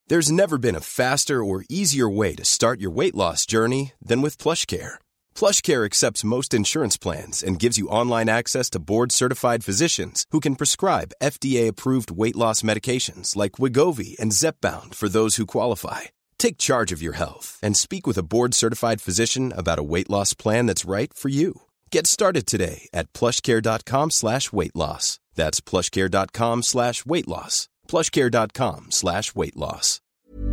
There's never been a faster or easier way to start your weight loss journey than with PlushCare. PlushCare accepts most insurance plans and gives you online access to board-certified physicians who can prescribe FDA-approved weight loss medications like Wegovy and Zepbound for those who qualify. Take charge of your health and speak with a board-certified physician about a weight loss plan that's right for you. Get started today at plushcare.com/weight loss. That's plushcare.com/weight loss. plushcare.com/weight loss.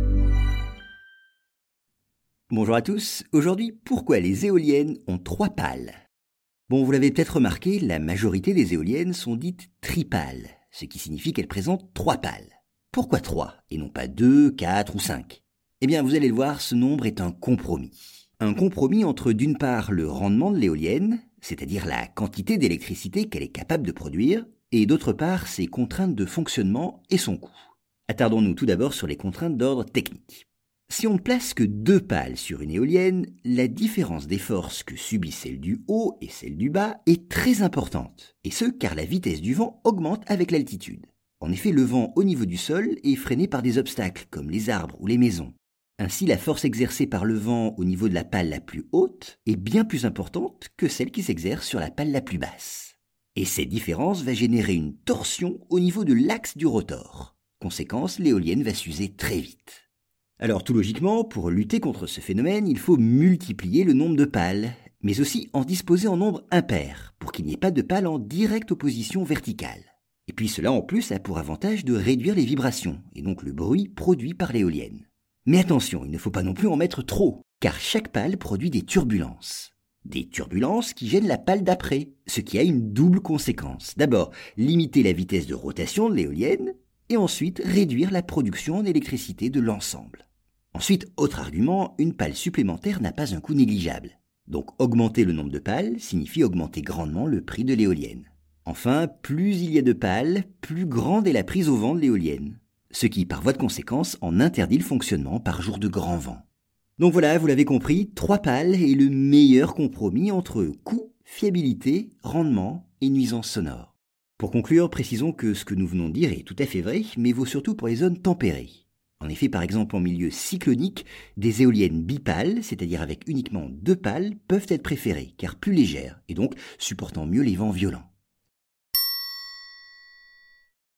Bonjour à tous, aujourd'hui, pourquoi les éoliennes ont 3 pales? Bon, vous l'avez peut-être remarqué, la majorité des éoliennes sont dites tripales, ce qui signifie qu'elles présentent 3 pales. Pourquoi 3 et non pas 2, 4 ou 5? Eh bien, vous allez le voir, ce nombre est un compromis. Un compromis entre d'une part le rendement de l'éolienne, c'est-à-dire la quantité d'électricité qu'elle est capable de produire, et d'autre part ses contraintes de fonctionnement et son coût. Attardons-nous tout d'abord sur les contraintes d'ordre technique. Si on ne place que 2 pales sur une éolienne, la différence des forces que subit celle du haut et celle du bas est très importante, et ce car la vitesse du vent augmente avec l'altitude. En effet, le vent au niveau du sol est freiné par des obstacles comme les arbres ou les maisons. Ainsi, la force exercée par le vent au niveau de la pale la plus haute est bien plus importante que celle qui s'exerce sur la pale la plus basse. Et cette différence va générer une torsion au niveau de l'axe du rotor. Conséquence, l'éolienne va s'user très vite. Alors tout logiquement, pour lutter contre ce phénomène, il faut multiplier le nombre de pales, mais aussi en disposer en nombre impair, pour qu'il n'y ait pas de pales en directe opposition verticale. Et puis cela en plus a pour avantage de réduire les vibrations, et donc le bruit produit par l'éolienne. Mais attention, il ne faut pas non plus en mettre trop, car chaque pale produit des turbulences. Des turbulences qui gênent la pale d'après, ce qui a une double conséquence. D'abord, limiter la vitesse de rotation de l'éolienne, et ensuite réduire la production en électricité de l'ensemble. Ensuite, autre argument, une pale supplémentaire n'a pas un coût négligeable. Donc augmenter le nombre de pales signifie augmenter grandement le prix de l'éolienne. Enfin, plus il y a de pales, plus grande est la prise au vent de l'éolienne, ce qui, par voie de conséquence, en interdit le fonctionnement par jour de grand vent. Donc voilà, vous l'avez compris, 3 pales est le meilleur compromis entre coût, fiabilité, rendement et nuisance sonore. Pour conclure, précisons que ce que nous venons de dire est tout à fait vrai, mais vaut surtout pour les zones tempérées. En effet, par exemple en milieu cyclonique, des éoliennes bipales, c'est-à-dire avec uniquement 2 pales, peuvent être préférées, car plus légères, et donc supportant mieux les vents violents.